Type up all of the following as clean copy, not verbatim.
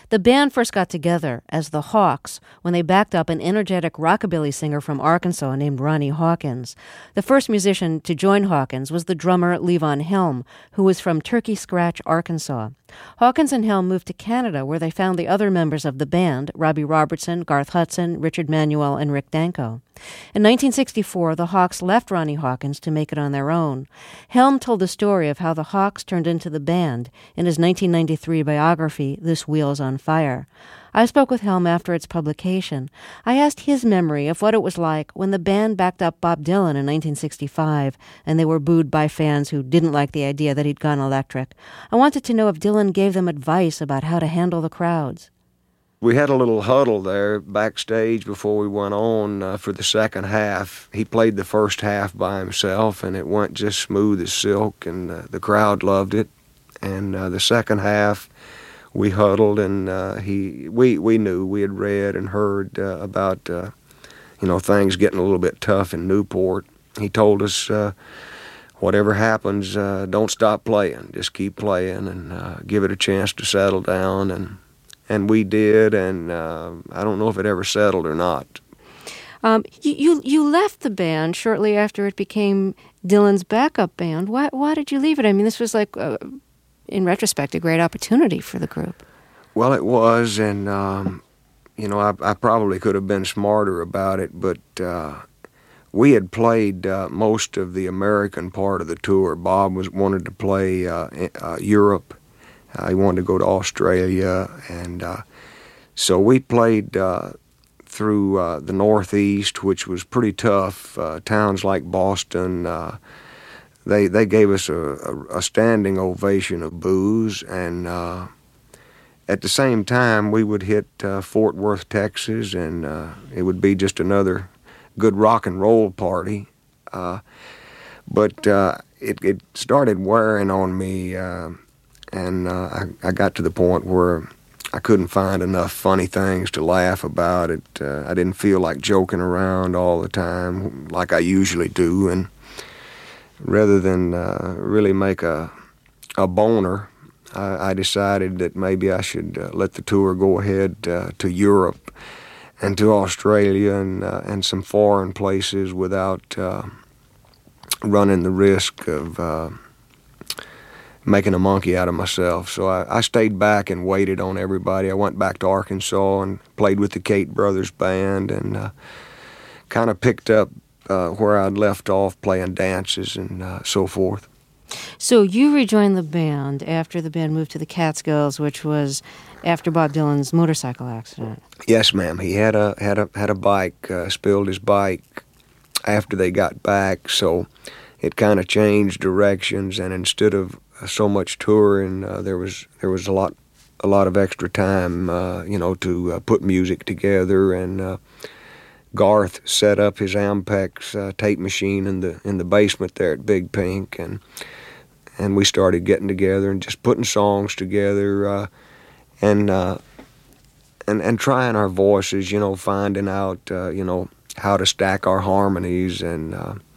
The band first got together as the Hawks when they backed up an energetic rockabilly singer from Arkansas named Ronnie Hawkins. The first musician to join Hawkins was the drummer Levon Helm, who was from Turkey Scratch, Arkansas. Hawkins and Helm moved to Canada, where they found the other members of the band, Robbie Robertson, Garth Hudson, Richard Manuel, and Rick Danko. In 1964, the Hawks left Ronnie Hawkins to make it on their own. Helm told the story of how the Hawks turned into the band in his 1993 biography, This Wheel's on Fire. I spoke with Helm after its publication. I asked his memory of what it was like when the band backed up Bob Dylan in 1965, and they were booed by fans who didn't like the idea that he'd gone electric. I wanted to know if Dylan gave them advice about how to handle the crowds. We had a little huddle there backstage before we went on for the second half. He played the first half by himself, and it went just smooth as silk, and the crowd loved it. And the second half, we huddled, and we knew, we had read and heard about things getting a little bit tough in Newport. He told us, whatever happens, don't stop playing, just keep playing and give it a chance to settle down, and we did, and I don't know if it ever settled or not. You left the band shortly after it became Dylan's backup band. Why did you leave it? I mean, this was like, in retrospect, a great opportunity for the group. Well, it was, and I probably could have been smarter about it, but we had played most of the American part of the tour. Bob wanted to play Europe. He wanted to go to Australia, and so we played through the Northeast, which was pretty tough. Towns like Boston, they gave us a standing ovation of boos, and at the same time we would hit Fort Worth, Texas, and it would be just another good rock and roll party. But it started wearing on me, and I got to the point where I couldn't find enough funny things to laugh about it. I didn't feel like joking around all the time like I usually do, and rather than really make a boner, I decided that maybe I should let the tour go ahead to Europe and to Australia and some foreign places without running the risk of making a monkey out of myself. So I stayed back and waited on everybody. I went back to Arkansas and played with the Kate Brothers Band, and kind of picked up where I'd left off, playing dances and so forth. So you rejoined the band after the band moved to the Catskills, which was after Bob Dylan's motorcycle accident. Yes, ma'am. He had a bike, spilled his bike after they got back, so it kind of changed directions, and instead of so much touring, there was a lot of extra time, to put music together, and Garth set up his Ampex tape machine in the basement there at Big Pink, and we started getting together and just putting songs together, and trying our voices, finding out, how to stack our harmonies, and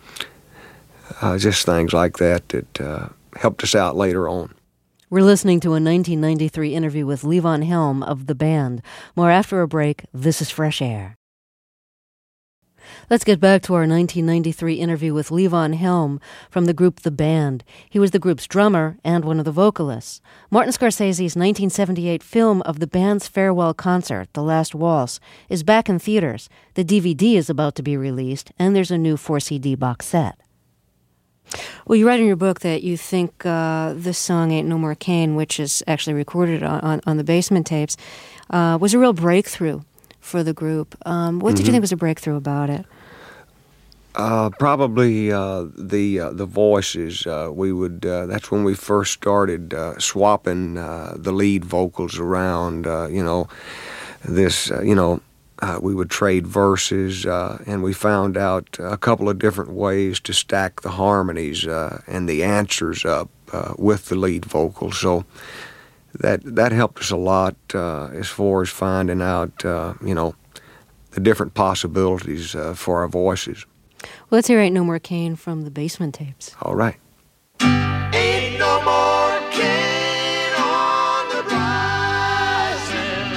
just things like that helped us out later on. We're listening to a 1993 interview with Levon Helm of the band. More after a break. This is Fresh Air. Let's get back to our 1993 interview with Levon Helm from the group The Band. He was the group's drummer and one of the vocalists. Martin Scorsese's 1978 film of the band's farewell concert, The Last Waltz, is back in theaters. The DVD is about to be released, and there's a new 4-CD box set. Well, you write in your book that you think this song, Ain't No More Cain, which is actually recorded on the Basement tapes, was a real breakthrough for the group. What did you think was a breakthrough about it? Probably the voices. That's when we first started swapping the lead vocals around. We would trade verses, and we found out a couple of different ways to stack the harmonies and the answers up with the lead vocal. So that helped us a lot as far as finding out, the different possibilities for our voices. Well, let's hear Ain't No More Cain from the Basement tapes. All right. Ain't no more Cain on the rising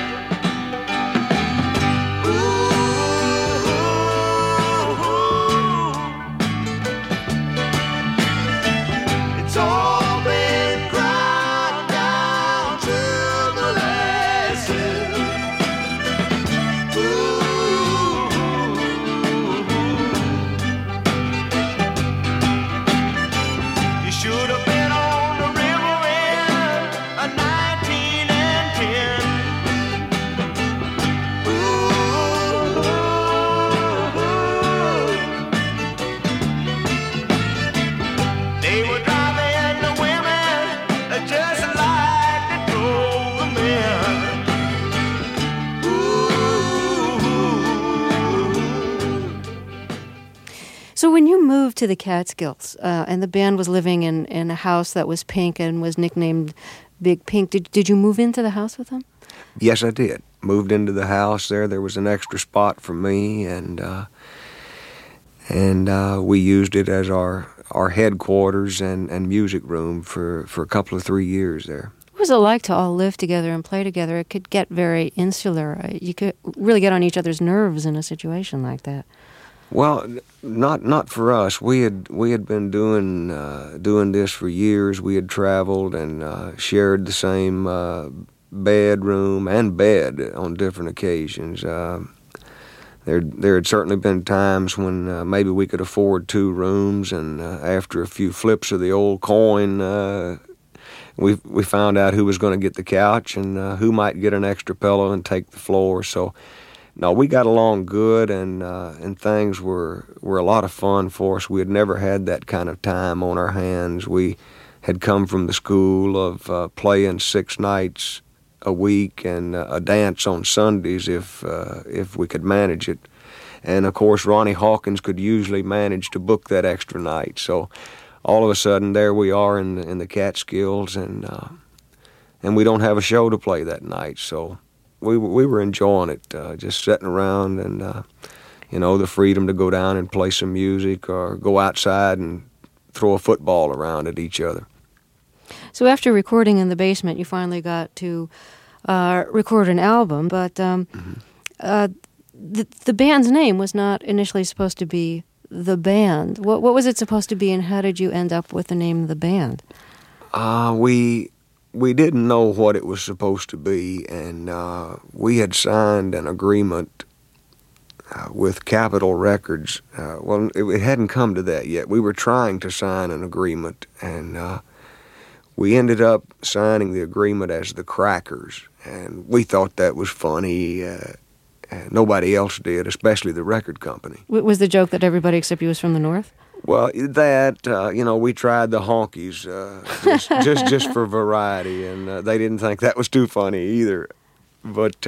when you moved to the Catskills, and the band was living in a house that was pink and was nicknamed Big Pink, did you move into the house with them? Yes, I did. Moved into the house there. There was an extra spot for me, and we used it as our headquarters and music room for a couple of 3 years there. What was it like to all live together and play together? It could get very insular. You could really get on each other's nerves in a situation like that. Well, not for us. We had been doing this for years. We had traveled and shared the same bedroom and bed on different occasions. There had certainly been times when maybe we could afford 2 rooms, and after a few flips of the old coin, we found out who was going to get the couch and who might get an extra pillow and take the floor. So, no, we got along good, and things were a lot of fun for us. We had never had that kind of time on our hands. We had come from the school of playing 6 nights a week and a dance on Sundays if we could manage it. And of course, Ronnie Hawkins could usually manage to book that extra night. So all of a sudden, there we are in the Catskills, and we don't have a show to play that night. So we were enjoying it, just sitting around and the freedom to go down and play some music or go outside and throw a football around at each other. So after recording in the basement, you finally got to record an album, but the band's name was not initially supposed to be The Band. What was it supposed to be, and how did you end up with the name of the band? We didn't know what it was supposed to be, and we had signed an agreement with Capitol Records. Well, it hadn't come to that yet. We were trying to sign an agreement, and we ended up signing the agreement as the Crackers, and we thought that was funny. Nobody else did, especially the record company. Was the joke that everybody except you was from the North? Well, we tried the Honkies just for variety, and they didn't think that was too funny either. But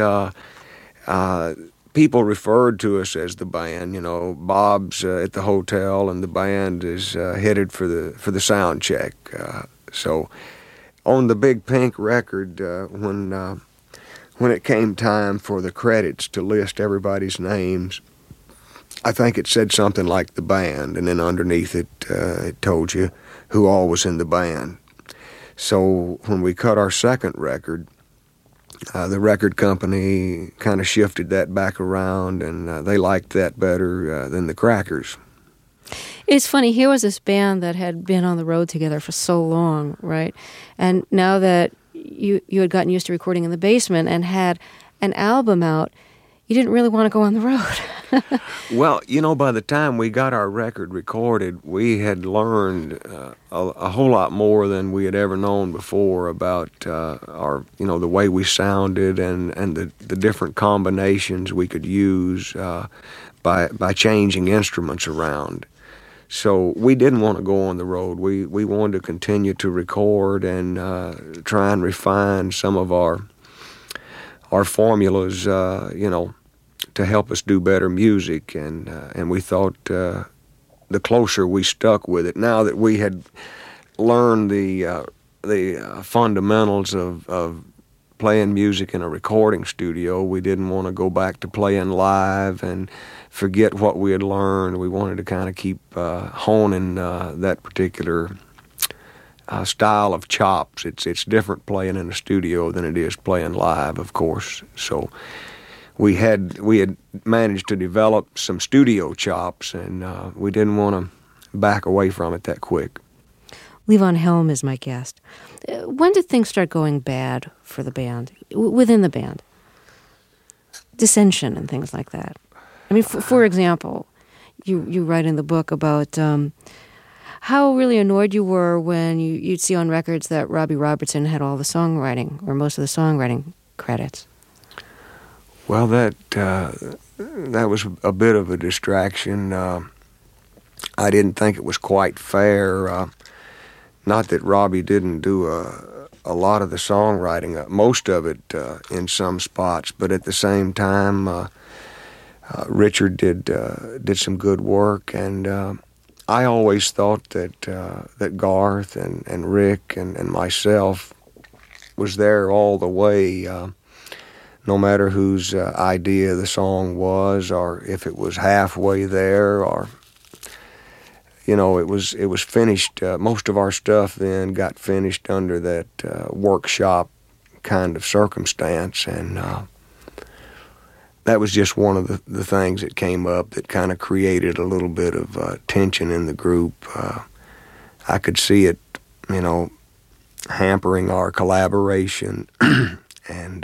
people referred to us as the band. Bob's at the hotel, and the band is headed for the sound check. So on the Big Pink record, when it came time for the credits to list everybody's names, I think it said something like the band, and then underneath it, it told you who all was in the band. So when we cut our second record, the record company kind of shifted that back around, and they liked that better than the Crackers. It's funny, here was this band that had been on the road together for so long, right? And now that you had gotten used to recording in the basement and had an album out, you didn't really want to go on the road. Well, by the time we got our record recorded, we had learned a whole lot more than we had ever known before about our, the way we sounded and the different combinations we could use by changing instruments around. So we didn't want to go on the road. We wanted to continue to record and try and refine some of our formulas, to help us do better music. And we thought the closer we stuck with it, now that we had learned the fundamentals of playing music in a recording studio, we didn't want to go back to playing live and forget what we had learned. We wanted to kind of keep honing that particular style of chops. It's different playing in a studio than it is playing live, of course. So we had managed to develop some studio chops, and we didn't want to back away from it that quick. Levon Helm is my guest. When did things start going bad for the band, within the band? Dissension and things like that. I mean, for example, you write in the book about how really annoyed you were when you'd see on records that Robbie Robertson had all the songwriting, or most of the songwriting credits. Well, that was a bit of a distraction. I didn't think it was quite fair. Not that Robbie didn't do a lot of the songwriting, most of it in some spots, but at the same time, Richard did some good work, and I always thought that Garth and Rick and myself was there all the way, no matter whose idea the song was, or if it was halfway there, or it was finished. Most of our stuff then got finished under that workshop kind of circumstance, and that was just one of the things that came up that kind of created a little bit of tension in the group. I could see it, hampering our collaboration, and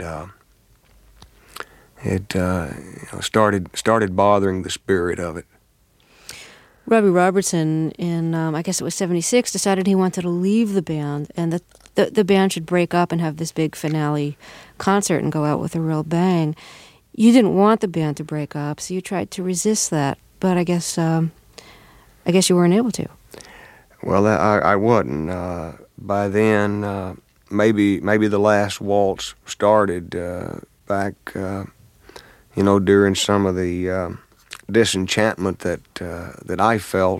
it started bothering the spirit of it. Robbie Robertson, in I guess it was '76, decided he wanted to leave the band, and that the band should break up and have this big finale concert and go out with a real bang. You didn't want the band to break up, so you tried to resist that. But I guess you weren't able to. Well, I wasn't. By then, maybe the last waltz started back, during some of the disenchantment that I felt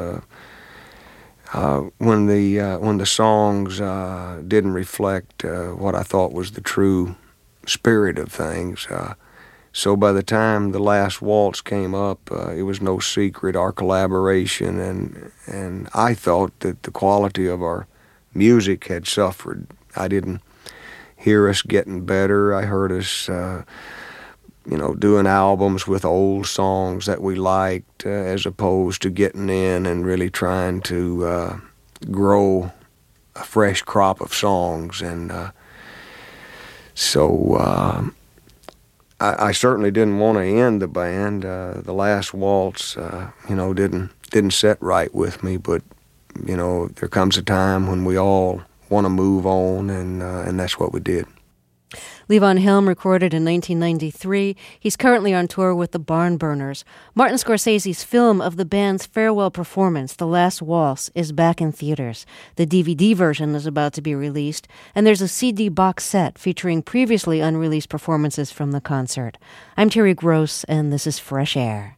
when the songs didn't reflect what I thought was the true spirit of things. So by the time the last waltz came up, it was no secret our collaboration, and I thought that the quality of our music had suffered. I didn't hear us getting better. I heard us doing albums with old songs that we liked, as opposed to getting in and really trying to grow a fresh crop of songs. And so I certainly didn't want to end the band. The last waltz, didn't set right with me. But there comes a time when we all want to move on, and that's what we did. Levon Helm recorded in 1993. He's currently on tour with the Barnburners. Martin Scorsese's film of the band's farewell performance, The Last Waltz, is back in theaters. The DVD version is about to be released, and there's a CD box set featuring previously unreleased performances from the concert. I'm Terry Gross, and this is Fresh Air.